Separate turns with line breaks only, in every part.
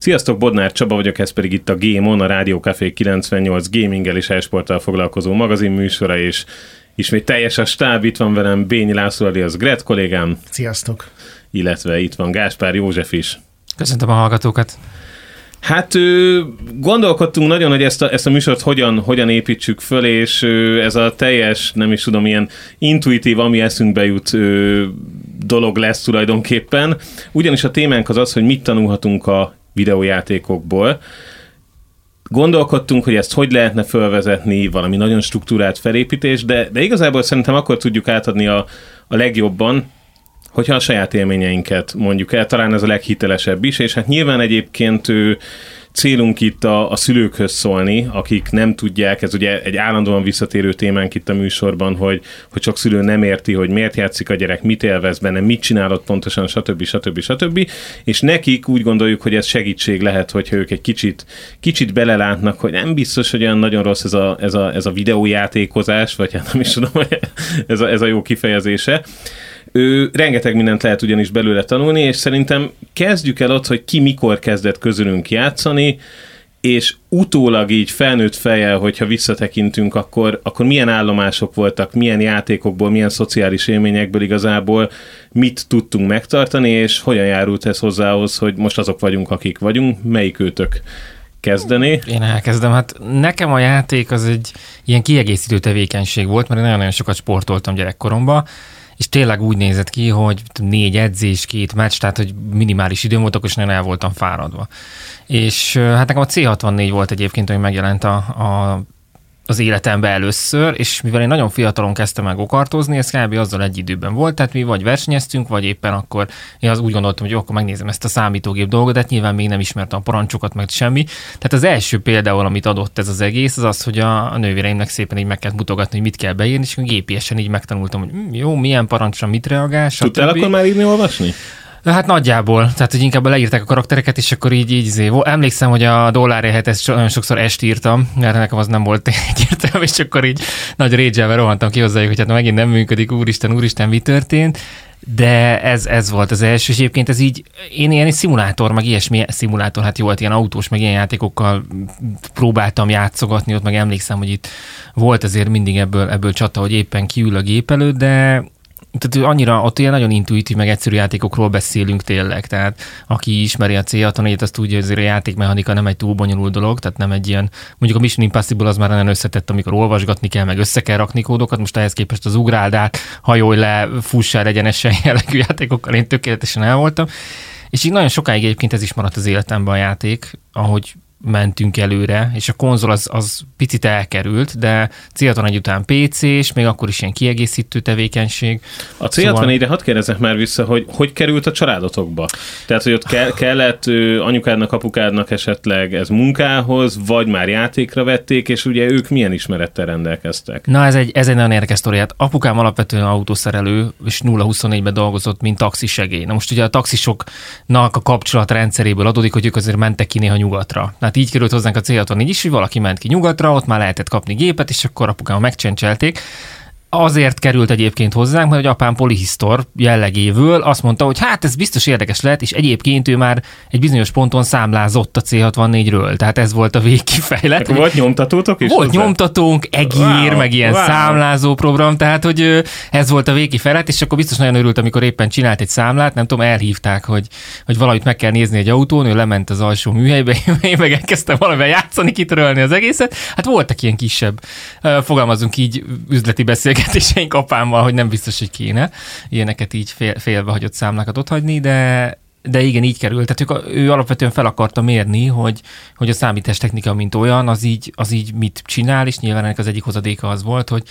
Sziasztok, Bodnár Csaba vagyok, ez pedig itt a Game On, a Rádió Café 98 gaminggel és e-sporttal foglalkozó magazinműsora, és ismét teljes a stáb, itt van velem Bényi László alias Gret kollégám.
Sziasztok!
Illetve itt van Gáspár József is.
Köszöntöm a hallgatókat!
Hát gondolkodtunk nagyon, hogy ezt a műsort hogyan építsük föl, és ez a teljes, nem is tudom, ilyen intuitív, ami eszünkbe jut dolog lesz tulajdonképpen. Ugyanis a témánk az, hogy mit tanulhatunk a videójátékokból. Gondolkodtunk, hogy ezt hogy lehetne fölvezetni, valami nagyon struktúrált felépítés, de igazából szerintem akkor tudjuk átadni a legjobban, hogyha a saját élményeinket mondjuk el, talán ez a leghitelesebb is, és hát nyilván egyébként célunk itt a szülőkhöz szólni, akik nem tudják, ez ugye egy állandóan visszatérő témánk itt a műsorban, hogy sok szülő nem érti, hogy miért játszik a gyerek, mit élvez benne, mit csinálott pontosan, stb. És nekik úgy gondoljuk, hogy ez segítség lehet, hogyha ők egy kicsit belelátnak, hogy nem biztos, hogy olyan nagyon rossz ez a videójátékozás, vagy hát nem is tudom, hogy ez a jó kifejezése. Rengeteg mindent lehet ugyanis belőle tanulni, és szerintem kezdjük el ott, hogy ki mikor kezdett közülünk játszani, és utólag így felnőtt fejjel, hogyha visszatekintünk, akkor milyen állomások voltak, milyen játékokból, milyen szociális élményekből igazából mit tudtunk megtartani, és hogyan járult ez hozzához, hogy most azok vagyunk, akik vagyunk. Melyik őtök kezdeni?
Én elkezdem. Hát nekem a játék az egy ilyen kiegészítő tevékenység volt, mert én nagyon-nagyon sokat sportoltam gyerekkoromban, és tényleg úgy nézett ki, hogy 4 edzés, 2 meccs, tehát hogy minimális időm volt, akkor is nagyon el voltam fáradva. És hát nekem a C64 volt egyébként, hogy megjelent az életemben először, és mivel én nagyon fiatalon kezdtem el gokartozni, ez kb. Azzal egy időben volt, tehát mi vagy versenyeztünk, vagy éppen akkor én úgy gondoltam, hogy akkor megnézem ezt a számítógép dolgot, de hát nyilván még nem ismertem a parancsokat, meg semmi. Tehát az első például, amit adott ez az egész, az, hogy a nővéreimnek szépen így meg kellett mutogatni, hogy mit kell beírni, és gépiesen így megtanultam, hogy jó, milyen parancsra mit reagál, stb.
Tudtál akkor már írni, olvasni?
Hát nagyjából, tehát hogy inkább leírták a karaktereket, és akkor így emlékszem, hogy a dollárért ezt nagyon sokszor írtam, mert nekem az nem volt egyértelmű, és akkor így nagy rage-elve rohantam ki hozzájuk, hogy hát megint nem működik, úristen, mi történt. De ez volt az első, és egyébként ez így, én ilyen szimulátor, meg ilyesmi szimulátor, hát jó, hát ilyen autós, meg ilyen játékokkal próbáltam játszogatni, ott meg emlékszem, hogy itt volt azért mindig ebből csata, hogy éppen kiül a gép előtt, de tehát annyira, ott ilyen nagyon intuitív, meg egyszerű játékokról beszélünk tényleg, tehát aki ismeri a C64-et, azt tudja, hogy azért a játékmechanika nem egy túl bonyolult dolog, tehát nem egy ilyen, mondjuk a Mission Impossible az már nagyon összetett, amikor olvasgatni kell, meg össze kell rakni kódokat, most ehhez képest az ugráld át, hajolj le, fussál egyenesen jellegű játékokkal, én tökéletesen el voltam, és így nagyon sokáig egyébként ez is maradt az életemben a játék, ahogy mentünk előre, és a konzol az picit elkerült, de C64 után PC, és még akkor is ilyen kiegészítő tevékenység.
A C64-re hadd kérdezzek már vissza, hogy került a családotokba? Tehát, hogy ott kellett anyukádnak, apukádnak esetleg ez munkához, vagy már játékra vették, és ugye ők milyen ismerettel rendelkeztek?
Na, ez egy nagyon érdekes sztori. Hát apukám alapvetően autószerelő, és 0-24-ben dolgozott, mint taxisegély. Na most ugye a taxisoknak a kapcsolatrendszeréből adódik, hogy ők azért mentek ki néha nyugatra. Hát így került hozzánk a C64 is, hogy valaki ment ki nyugatra, ott már lehetett kapni gépet, és akkor apukám megcsencselték. Azért került egyébként hozzánk, mert hogy apám polihisztor jellegéből azt mondta, hogy hát ez biztos érdekes lehet, és egyébként ő már egy bizonyos ponton számlázott a C64-ről, tehát ez volt a végkifejlet.
Akkor volt nyomtatótok is?
Volt nyomtatónk, egér, meg ilyen számlázó program, tehát hogy ez volt a végkifejlet, és akkor biztos nagyon örült, amikor éppen csinált egy számlát, nem tudom, elhívták, hogy valamit meg kell nézni egy autón, ő lement az alsó műhelybe, én meg elkezdtem valamivel játszani, kitörölni az egészet. Hát voltak ilyen kisebb, fogalmazunk így, üzleti beszélgetéseink apámmal, hogy nem biztos, hogy kéne ilyeneket így félbe hagyott számlákat otthagyni, de igen, így került. Tehát ő alapvetően fel akarta mérni, hogy a számítástechnika, mint olyan, az így mit csinál, és nyilván ennek az egyik hozadéka az volt, hogy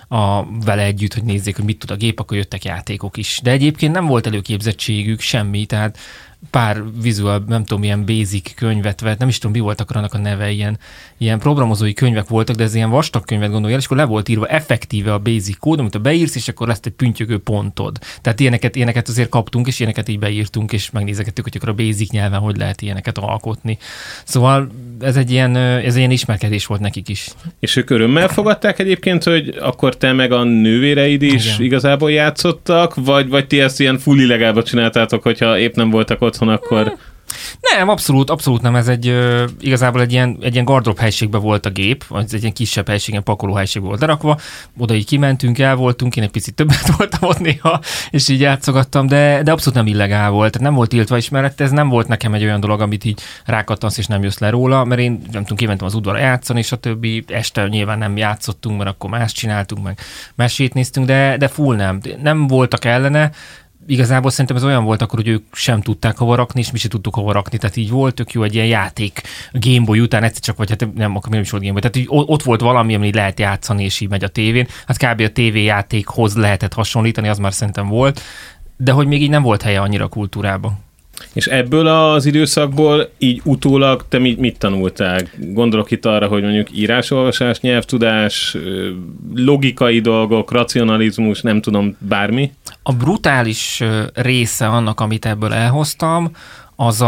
vele együtt, hogy nézzék, hogy mit tud a gép, akkor jöttek játékok is. De egyébként nem volt előképzettségük, semmi, tehát pár vizuál, nem tudom, ilyen basic könyvet vett, nem is tudom, mi voltak annak a neve, ilyen programozói könyvek voltak, de ez ilyen vastag könyvet gondolj el, és akkor le volt írva effektíve a basic kód, amit beírsz, és akkor lesz egy püntyögő pontod. Tehát ilyeneket azért kaptunk, és ilyeneket így beírtunk, és megnézegettük, hogy akkor a basic nyelven hogy lehet ilyeneket alkotni. Szóval ez egy ilyen ismerkedés volt nekik is.
És ők örömmel fogadták egyébként, hogy akkor te meg a nővéreid is igen. igazából játszottak, vagy ti ezt ilyen full illegálba csináltátok, hogyha épp nem voltak otthon, akkor...
Nem, abszolút nem. Ez igazából egy ilyen gardrób helységben volt a gép, az egy ilyen kisebb helységen, pakoló helységben volt lerakva. Oda így kimentünk, el voltunk, én egy picit többet voltam ott néha, és így játszogattam, de abszolút nem illegál volt. Tehát nem volt tiltva is, mert ez nem volt nekem egy olyan dolog, amit így rákattansz, és nem jössz le róla, mert én nem tudom, kimentem az udvarra játszani, és a többi este nyilván nem játszottunk, mert akkor más csináltunk, meg mesét néztünk, de full nem voltak ellene. Igazából szerintem ez olyan volt akkor, hogy ők sem tudták hova rakni, és mi sem tudtuk hova rakni. Tehát így volt tök jó egy ilyen játék Game Boy után, egyszer csak, vagy hát nem, akkor nem is volt Game Boy. Tehát így ott volt valami, ami lehet játszani, és így megy a tévén. Hát kb. A tévéjátékhoz lehetett hasonlítani, az már szerintem volt, de hogy még így nem volt helye annyira a kultúrában.
És ebből az időszakból így utólag te mit tanultál? Gondolok itt arra, hogy mondjuk írás-olvasás, nyelvtudás, logikai dolgok, racionalizmus, nem tudom, bármi?
A brutális része annak, amit ebből elhoztam, az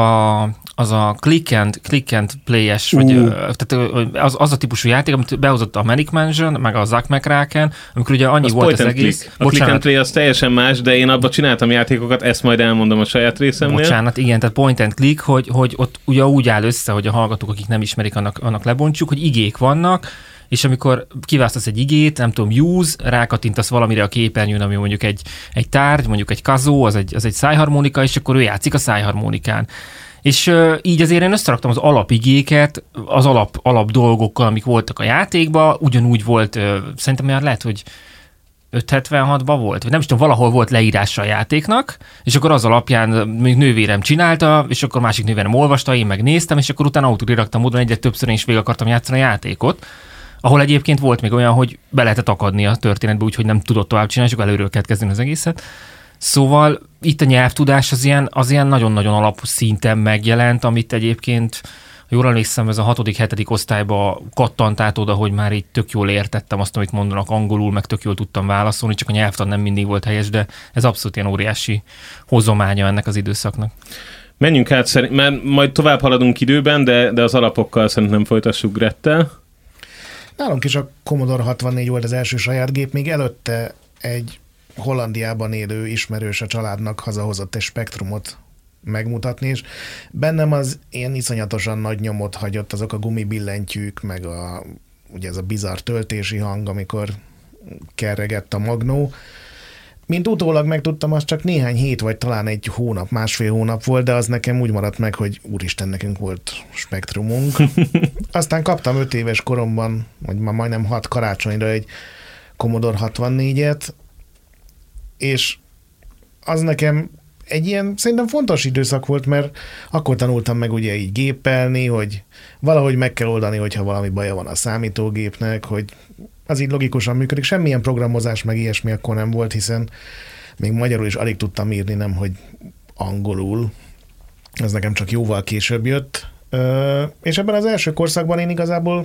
a click and play-es, vagy tehát az a típusú játék, amit behozott a Manic Mansion, meg a Zack McCracken, amikor ugye annyi az volt az egész.
Click. A click and play az teljesen más, de én abban csináltam játékokat, ezt majd elmondom a saját részemnél.
Bocsánat, igen, tehát point and click, hogy ott ugye úgy áll össze, hogy a hallgatók, akik nem ismerik, annak lebontjuk, hogy igék vannak, és amikor kiválasztasz egy igét, nem tudom, use, rákattintasz valamire a képernyőn, ami mondjuk egy tárgy, mondjuk egy kazó, az egy szájharmonika, és akkor ő játszik a szájharmonikán. És így azért én összeraktam az alapigéket, az alap dolgokkal, amik voltak a játékban, ugyanúgy volt, szerintem már lehet, hogy 576-ban volt, vagy nem is tudom, valahol volt leírása a játéknak, és akkor az alapján még nővérem csinálta, és akkor másik nővérem olvasta, én megnéztem, és akkor utána autodiraktam módon egyre többször én is végig akartam játszani a játékot, ahol egyébként volt még olyan, hogy be lehetett akadni a történetbe, úgyhogy nem tudott tovább csinálni, és akkor előről kellett kezdeni az egészet. Szóval itt a nyelvtudás az ilyen nagyon-nagyon alapszinten megjelent, amit egyébként, jól emlékszem, ez a 6.-7. osztályba kattant át oda, hogy már így tök jól értettem azt, amit mondanak angolul, meg tök jól tudtam válaszolni, csak a nyelvtan nem mindig volt helyes, de ez abszolút ilyen óriási hozománya ennek az időszaknak.
Menjünk át, mert majd tovább haladunk időben, de az alapokkal szerintem folytassuk Grettel.
Nálunk is a Commodore 64 volt az első saját gép, még előtte egy Hollandiában élő ismerős a családnak hazahozott egy Spektrumot megmutatni, és bennem az ilyen iszonyatosan nagy nyomot hagyott azok a gumibillentyűk, meg ugye ez a bizarr töltési hang, amikor kerregett a magnó. Mint utólag megtudtam, az csak néhány hét, vagy talán egy hónap, másfél hónap volt, de az nekem úgy maradt meg, hogy úristen, nekünk volt Spektrumunk. Aztán kaptam 5 éves koromban, vagy már majdnem 6 karácsonyra egy Commodore 64-et, és az nekem egy ilyen szerintem fontos időszak volt, mert akkor tanultam meg ugye így gépelni, hogy valahogy meg kell oldani, hogyha valami baja van a számítógépnek, hogy az így logikusan működik. Semmilyen programozás meg ilyesmi akkor nem volt, hiszen még magyarul is alig tudtam írni, nem hogy angolul. Ez nekem csak jóval később jött. És ebben az első korszakban én igazából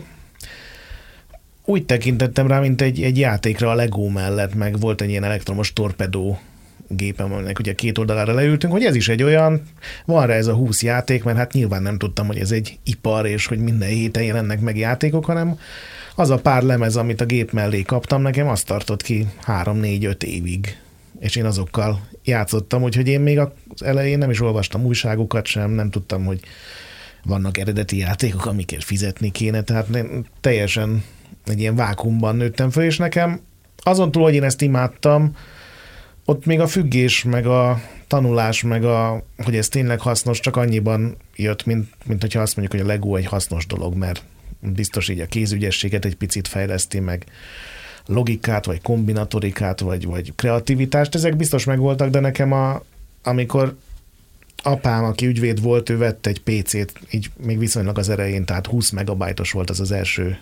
úgy tekintettem rá, mint egy játékra a Lego mellett, meg volt egy ilyen elektromos torpedó gépem, aminek ugye 2 oldalára leültünk, hogy ez is egy olyan, van rá ez a 20 játék, mert hát nyilván nem tudtam, hogy ez egy ipar, és hogy minden héten jelennek meg játékok, hanem az a pár lemez, amit a gép mellé kaptam, nekem azt tartott ki 3-4-5 évig. És én azokkal játszottam, úgyhogy én még az elején nem is olvastam újságokat sem, nem tudtam, hogy vannak eredeti játékok, amikért fizetni kéne, tehát teljesen egy ilyen vákuumban nőttem föl, és nekem azon túl, hogy én ezt imádtam, ott még a függés, meg a tanulás, meg hogy ez tényleg hasznos, csak annyiban jött, mint hogyha azt mondjuk, hogy a Lego egy hasznos dolog, mert biztos így a kézügyességet egy picit fejleszti, meg logikát, vagy kombinatorikát, vagy kreativitást, ezek biztos megvoltak, de nekem amikor apám, aki ügyvéd volt, ő vett egy PC-t, így még viszonylag az elején, tehát 20 megabajtos volt az első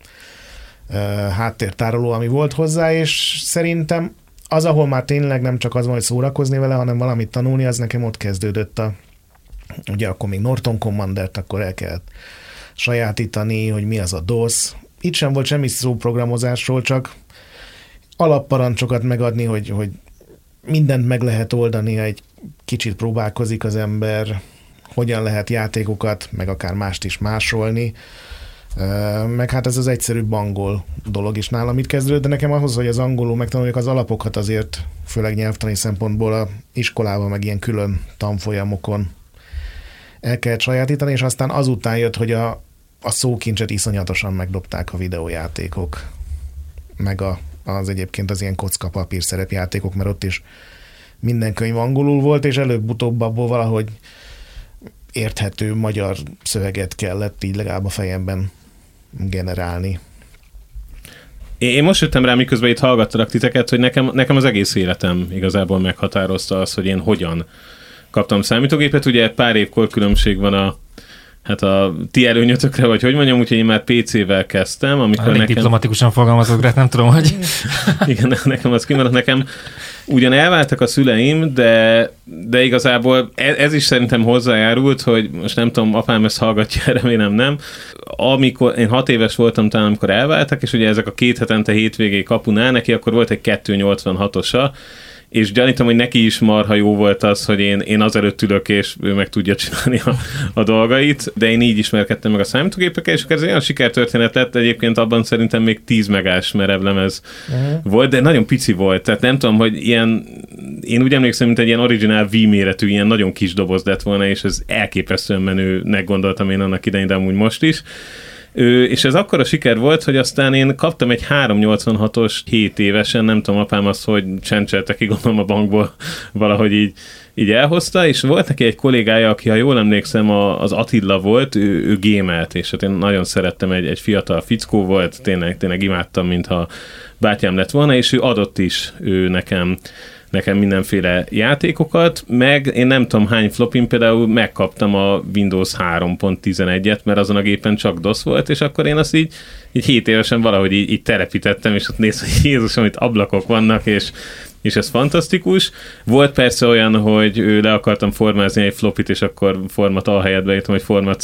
háttértároló, ami volt hozzá, és szerintem az, ahol már tényleg nem csak az van, hogy szórakozni vele, hanem valamit tanulni, az nekem ott kezdődött ugye akkor még Norton Commandert, akkor el kellett sajátítani, hogy mi az a DOS. Itt sem volt semmi szó programozásról, csak alapparancsokat megadni, hogy mindent meg lehet oldani, egy kicsit próbálkozik az ember, hogyan lehet játékokat, meg akár mást is másolni, meg hát ez az egyszerűbb angol dolog is nálam itt kezdődött, de nekem ahhoz, hogy az angolul megtanuljak az alapokat azért, főleg nyelvtani szempontból a iskolában, meg ilyen külön tanfolyamokon el kellett sajátítani, és aztán azután jött, hogy a szókincset iszonyatosan megdobták a videójátékok, meg az egyébként az ilyen kocka-papír szerepjátékok, mert ott is minden könyv angolul volt, és előbb-utóbb abból valahogy érthető magyar szöveget kellett így legalább a fejemben generálni.
Én most jöttem rá, miközben itt hallgattalak titeket, hogy nekem az egész életem igazából meghatározta az, hogy én hogyan kaptam számítógépet. Ugye pár év korkülönbség van a ti előnyötökre, vagy hogy mondjam, úgyhogy én már PC-vel kezdtem.
Elég diplomatikusan fogalmazok, de nem tudom, hogy...
Igen, nekem az kimaradt. Nekem ugyan elváltak a szüleim, de igazából ez is szerintem hozzájárult, hogy most nem tudom, apám ezt hallgatja, remélem nem. Amikor én 6 éves voltam talán, amikor elváltak, és ugye ezek a 2 hetente hétvégé kapunál, neki akkor volt egy 286-osa, és gyanítom, hogy neki is marha jó volt az, hogy én azelőtt ülök, és ő meg tudja csinálni a dolgait, de én így ismerkedtem meg a számítógépekkel, és akkor ez olyan sikertörténet lett, egyébként abban szerintem még 10 megás merevlemez volt, de nagyon pici volt, tehát nem tudom, hogy ilyen, én úgy emlékszem, mint egy ilyen originál V méretű, ilyen nagyon kis doboz lett volna, és ez elképesztően menőnek gondoltam én annak idején, de amúgy most is. És ez akkora siker volt, hogy aztán én kaptam egy 386-os 7 évesen, nem tudom, apám azt, hogy csendcselte ki, gondolom a bankból valahogy így elhozta, és volt neki egy kollégája, aki, ha jól emlékszem, az Attila volt, ő gémelt, és hát én nagyon szerettem, egy fiatal fickó volt, tényleg imádtam, mintha bátyám lett volna, és ő adott is nekem mindenféle játékokat, meg én nem tudom hány flopin például megkaptam a Windows 3.11-et, mert azon a gépen csak DOS volt, és akkor én azt így 7 évesen valahogy így telepítettem, és ott nézve, hogy Jézusom, itt ablakok vannak, és ez fantasztikus. Volt persze olyan, hogy le akartam formázni egy flopit, és akkor format A helyett beírtam, hogy format C,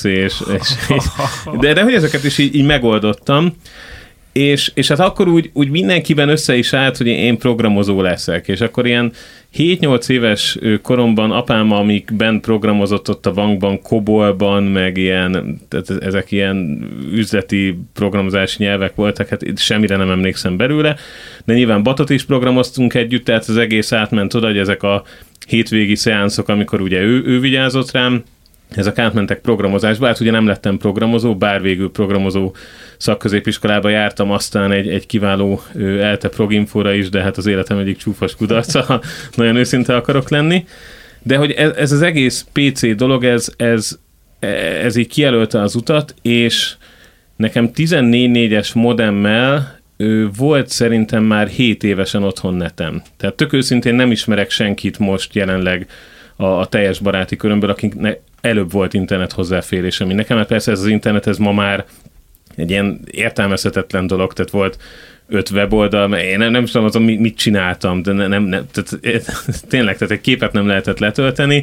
de hogy ezeket is így megoldottam. És hát akkor úgy mindenkiben össze is állt, hogy én programozó leszek, és akkor ilyen 7-8 éves koromban apám, amikben programozott ott a bankban, Cobolban, meg ilyen, tehát ezek ilyen üzleti programozási nyelvek voltak, hát semmire nem emlékszem belőle, de nyilván Batot is programoztunk együtt, tehát az egész átment oda, hogy ezek a hétvégi szeánszok, amikor ugye ő vigyázott rám, ezek átmentek programozásba, hát ugye nem lettem programozó, bár végül programozó szakközépiskolába jártam, aztán egy kiváló ELTE proginfóra is, de hát az életem egyik csúfos kudarca, ha nagyon őszinte akarok lenni. De hogy ez az egész PC dolog, ez így kijelölte az utat, és nekem 14.4-es modemmel volt szerintem már 7 évesen otthon netem. Tehát tök őszintén nem ismerek senkit most jelenleg a teljes baráti körömből, akiknek előbb volt internet hozzáférése, mint nekem, mert persze ez az internet, ez ma már egy ilyen értelmezhetetlen dolog, tehát volt 5 weboldal, mert én nem tudom azon, mit csináltam, de tehát, tényleg, tehát egy képet nem lehetett letölteni.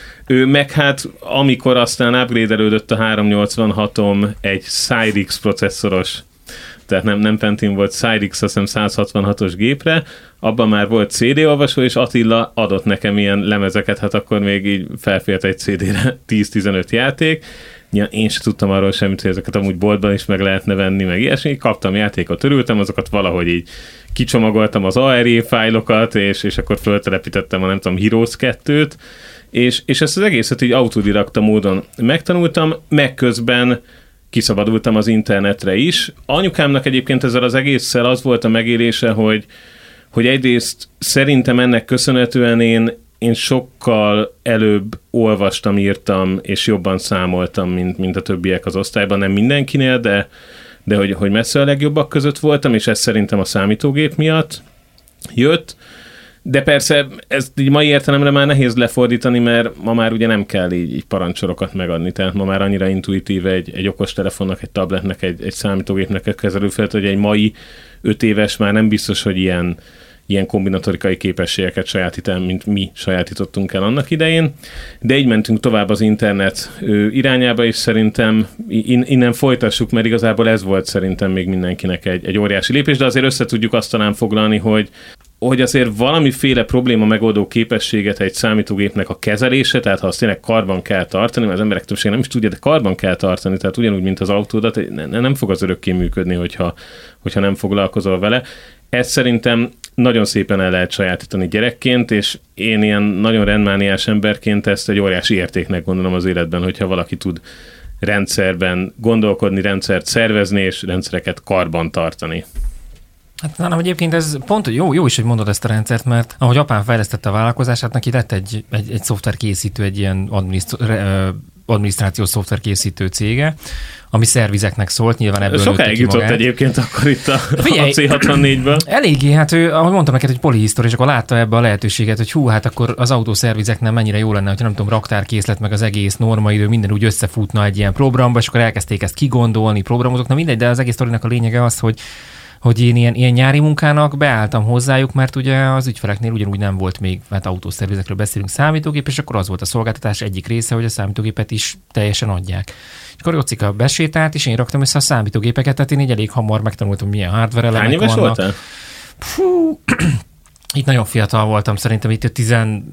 Meg hát, amikor aztán upgrade-elődött a 386-om egy Cyrix processzoros, tehát nem Pentium volt, Cyrix, azt hiszem 166-os gépre, abban már volt CD-olvasó, és Attila adott nekem ilyen lemezeket, hát akkor még így felfért egy CD-re 10-15 játék. Ja, én sem tudtam arról semmit, hogy ezeket amúgy boltban is meg lehetne venni, meg ilyesmi. Kaptam játékot, örültem, azokat valahogy így kicsomagoltam az ARE fájlokat, és akkor föltelepítettem a nem tudom, Heroes 2-t, és ezt az egészet így autodidakta módon megtanultam, meg közben kiszabadultam az internetre is. Anyukámnak egyébként ezzel az egésszel az volt a megélése, hogy egyrészt szerintem ennek köszönhetően én sokkal előbb olvastam, írtam, és jobban számoltam, mint a többiek az osztályban. Nem mindenkinél, de hogy messze a legjobbak között voltam, és ez szerintem a számítógép miatt jött. De persze ezt így mai értelemre már nehéz lefordítani, mert ma már ugye nem kell így parancsorokat megadni, tehát ma már annyira intuitív egy okostelefonnak, egy tabletnek, egy számítógépnek egy kezelőfelet, hogy egy mai 5 éves már nem biztos, hogy ilyen kombinatorikai képességeket sajátít el, mint mi sajátítottunk el annak idején, de így mentünk tovább az internet irányába, és szerintem innen folytassuk, mert igazából ez volt szerintem még mindenkinek egy óriási lépés, de azért össze tudjuk azt talán foglalni, hogy azért valamiféle probléma megoldó képességet egy számítógépnek a kezelése, tehát ha azt tényleg karban kell tartani, mert az emberek többsége nem is tudja, de karban kell tartani, tehát ugyanúgy, mint az autódat, nem fog az örökké működni, hogyha nem foglalkozol vele. Ez szerintem nagyon szépen el lehet sajátítani gyerekként, és én ilyen nagyon rendmániás emberként ezt egy óriási értéknek gondolom az életben, hogyha valaki tud rendszerben gondolkodni, rendszert szervezni, és rendszereket karban tartani.
Hát nálam egyébként ez pont jó is, hogy mondod ezt a rendszert, mert ahogy apám fejlesztette a vállalkozását, neki lett egy szoftverkészítő, egy ilyen adminisztrációs szoftverkészítő cége, ami szervizeknek szólt, nyilván ebből
sokáig jutott egyébként akkor itt a C64-ből.
Eléggé, hát ő, ahogy mondtam neked, hogy polihisztor, és akkor látta ebbe a lehetőséget, hogy hát akkor az autószervizeknél mennyire jó lenne, hogyha nem tudom, raktárkészlet, meg az egész normaidő, minden úgy összefutna egy ilyen programba, és akkor elkezdték ezt kigondolni, programozok, na mindegy, de az egész sztorinak a lényege az, hogy én ilyen nyári munkának beálltam hozzájuk, mert ugye az ügyfeleknél ugyanúgy nem volt még, hát autószervizekről beszélünk, számítógép, és akkor az volt a szolgáltatás egyik része, hogy a számítógépet is teljesen adják. És akkor Jocika besétált, és én raktam össze a számítógépeket, tehát én így elég hamar megtanultam, milyen hardware elemek vannak.
Hány éves voltál?
Itt nagyon fiatal voltam, szerintem itt 11-2,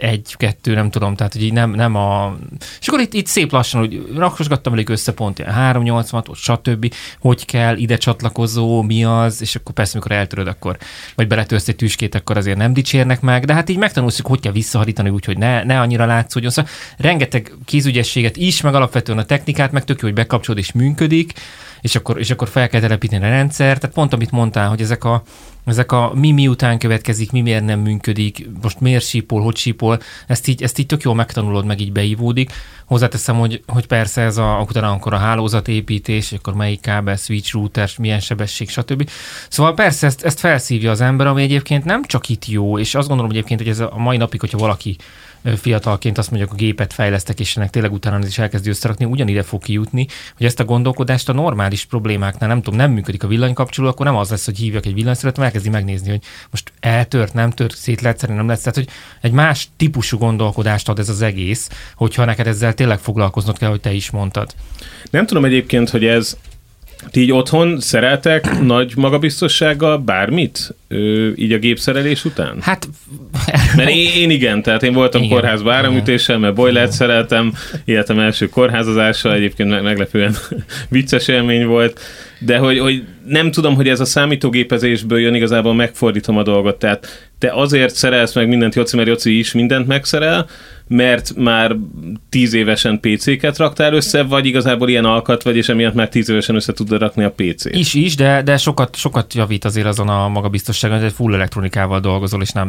nem tudom, tehát hogy így nem a... És akkor itt szép lassan, hogy rakosgattam elég össze pont ilyen 380, stb. Hogy kell, ide csatlakozó, mi az, és akkor persze, amikor eltöröd, akkor, vagy beletörsz egy tüskét, akkor azért nem dicsérnek meg, de hát így megtanulsz, hogy kell visszahadítani úgy, hogy ne annyira látszódjon. Szóval rengeteg kézügyességet is, meg alapvetően a technikát, meg tök jó, hogy bekapcsolod és működik, és akkor fel kell telepíteni a rendszer. Tehát pont amit mondtál, hogy ezek a mi után következik, mi miért nem működik, most miért sípol, hogy sípol, ezt így tök jól megtanulod, meg így beívódik. Hozzáteszem, hogy persze ez utána akkor a hálózatépítés, akkor melyik kábel, switch, router, milyen sebesség, stb. Szóval persze ezt felszívja az ember, ami egyébként nem csak itt jó, és azt gondolom egyébként, hogy ez a mai napig, hogyha valaki fiatalként azt mondja, hogy a gépet fejlesztek, és ennek tényleg utána is elkezdi összerakni, ugyanide fog kijutni, hogy ezt a gondolkodást a normális problémáknál, nem működik a villanykapcsoló, akkor nem az lesz, hogy hívjak egy villanyszerelőt, elkezdi megnézni, hogy most eltört, nem tört, szét lehet szerint, nem lesz. Tehát, hogy egy más típusú gondolkodást ad ez az egész, hogyha neked ezzel tényleg foglalkoznod kell, hogy te is mondtad.
Nem tudom egyébként, hogy ez ti így otthon szereltek nagy magabiztossággal bármit? Így a gépszerelés után?
Hát...
Mert én igen, tehát én voltam kórházba áramütéssel, mert boilert szereltem, életem első kórházazása, egyébként meglepően vicces élmény volt, de hogy nem tudom, hogy ez a számítógépezésből jön, igazából megfordítom a dolgot, tehát te azért szerelsz meg mindent, Joci, mert Joci is mindent megszerel, mert már 10 évesen PC-ket raktál össze, vagy igazából ilyen alkat vagy, és emiatt már 10 évesen össze tudod rakni a PC-t?
Is, de sokat javít azért azon a magabiztosságon, hogy full elektronikával dolgozol, és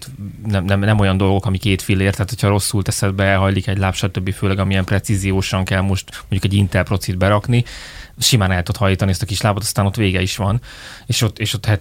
nem olyan dolgok, ami két fillér, tehát hogyha rosszul teszed be, elhajlik egy láb, stb. Főleg amilyen precíziósan kell most mondjuk egy Intel procit berakni, simán el tud hajítani ezt a kis lábot, aztán ott vége is van. És ott hát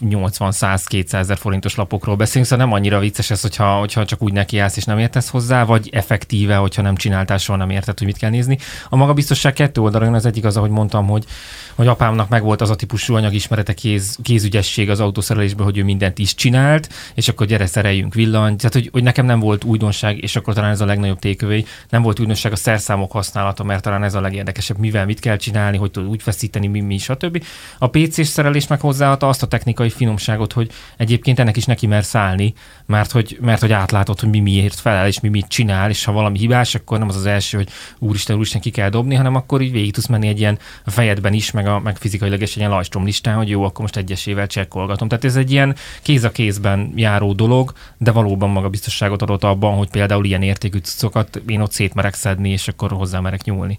80-100-200 ezer forintos lapokról beszélünk, szóval nem annyira vicces ez, hogyha csak úgy nekiállsz és nem értesz hozzá, vagy effektíve, hogyha nem csináltál soha, nem érted, hogy mit kell nézni. A magabiztosság kettő oldalon, az egyik az, ahogy mondtam, hogy apámnak megvolt az a típusú anyagismerete, kézügyesség az autószerelésben, hogy ő mindent is csinált, és akkor gyere, szereljünk villany. Tehát, hogy nekem nem volt újdonság, és akkor talán ez a legnagyobb takeaway, nem volt újdonság a szerszámok használata, mert talán ez a legérdekesebb, mivel mit kell csinálni, hogy tud úgy feszíteni, mi, stb. A PC-s szerelés meg hozzáadta azt a technikai finomságot, hogy egyébként ennek is neki mersz állni, mert hogy átlátod, hogy mi miért felel, és mi mit csinál, és ha valami hibás, akkor nem az első, hogy úristen, ki kell dobni, hanem akkor így végig tudsz menni egy ilyen a fejedben is, meg fizikailag is egy ilyen Lajstrom listán, hogy jó, akkor most egyesével csekkolgatom. Tehát ez egy ilyen kéz a kézben járó dolog, de valóban magabiztosságot adott abban, hogy például ilyen értékű cuccokat én ott szétmerek szedni, és akkor hozzámerek nyúlni.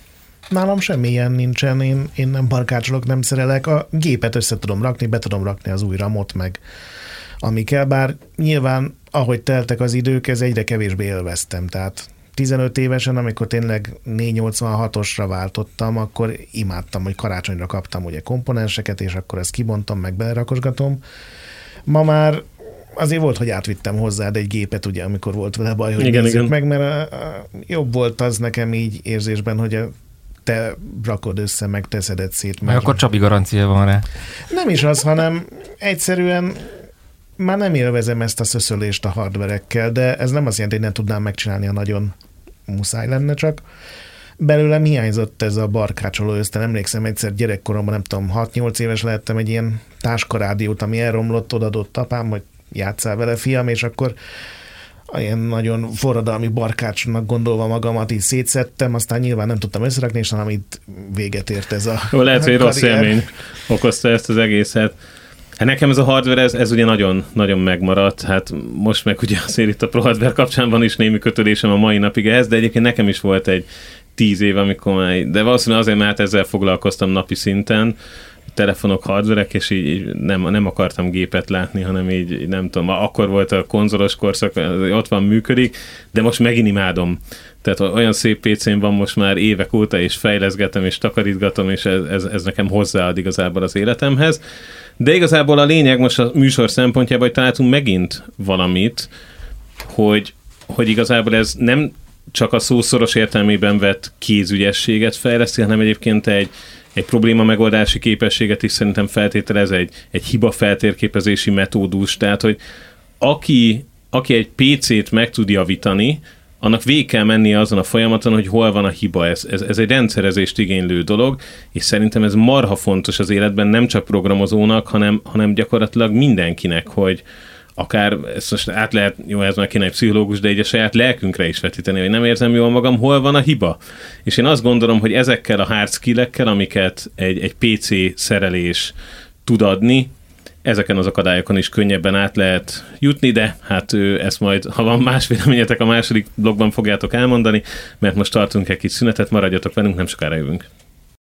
Nálam semmilyen nincsen, én nem barkácsolok, nem szerelek, a gépet össze tudom rakni, be tudom rakni az új ramot, meg ami kell, bár nyilván, ahogy teltek az idők, ez egyre kevésbé élveztem, tehát 15 évesen, amikor tényleg 486-osra váltottam, akkor imádtam, hogy karácsonyra kaptam ugye komponenseket, és akkor ezt kibontom, meg belerakosgatom. Ma már azért volt, hogy átvittem hozzá egy gépet, ugye, amikor volt vele baj, hogy nézzük meg, mert jobb volt az nekem így érzésben, hogy te rakod össze, meg te szeded szét.
Meg akkor Csabi garancia van rá.
Nem is az, hanem egyszerűen már nem élvezem ezt a szöszölést a hardverekkel, de ez nem azt jelenti, hogy nem tudnám megcsinálni, ha nagyon muszáj lenne, csak belőlem hiányzott ez a barkácsoló ösztön. Emlékszem, egyszer gyerekkoromban, nem tudom, 6-8 éves lehettem, egy ilyen táskarádiót, ami elromlott, odadott apám, hogy játsszál vele, fiam, és akkor ilyen nagyon forradalmi barkácsnak gondolva magamat így szétszedtem, aztán nyilván nem tudtam összerakni, és hanem itt véget ért ez a
lehet, hogy rossz élmény okozta ezt az egészet. Hát nekem ez a hardware, ez ugye nagyon, nagyon megmaradt, hát most meg ugye azért itt a Pro Hardware kapcsán van is némi kötődésem a mai napig ehhez, de egyébként nekem is volt egy 10 év, amikor de valószínűleg azért, mert ezzel foglalkoztam napi szinten, telefonok, hardverek, és így nem akartam gépet látni, hanem így nem tudom, akkor volt a konzolos korszak, ott van, működik, de most megint imádom. Tehát olyan szép PC-n van most már évek óta, és fejleszgetem, és takarítgatom, és ez nekem hozzáad igazából az életemhez. De igazából a lényeg most a műsor szempontjában, hogy találtunk megint valamit, hogy igazából ez nem csak a szószoros értelmében vett kézügyességet fejleszti, hanem egyébként egy probléma megoldási képességet is szerintem feltételez, egy hiba feltérképezési metódus, tehát hogy aki egy PC-t meg tud javítani, annak végig kell mennie azon a folyamaton, hogy hol van a hiba. Ez egy rendszerezést igénylő dolog, és szerintem ez marha fontos az életben, nem csak programozónak, hanem gyakorlatilag mindenkinek, hogy akár, ezt most át lehet, jó, ez már kéne egy pszichológus, de így a saját lelkünkre is vetíteni, hogy nem érzem jól magam, hol van a hiba. És én azt gondolom, hogy ezekkel a hard skill-ekkel, amiket egy PC szerelés tud adni, ezeken az akadályokon is könnyebben át lehet jutni, de hát ezt majd, ha van más véleményetek, a második blogban fogjátok elmondani, mert most tartunk egy kis szünetet, maradjatok velünk, nem sokára jövünk.